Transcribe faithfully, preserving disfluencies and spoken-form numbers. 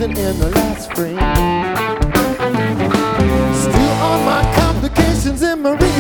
season in the last spring. Still on my complications in my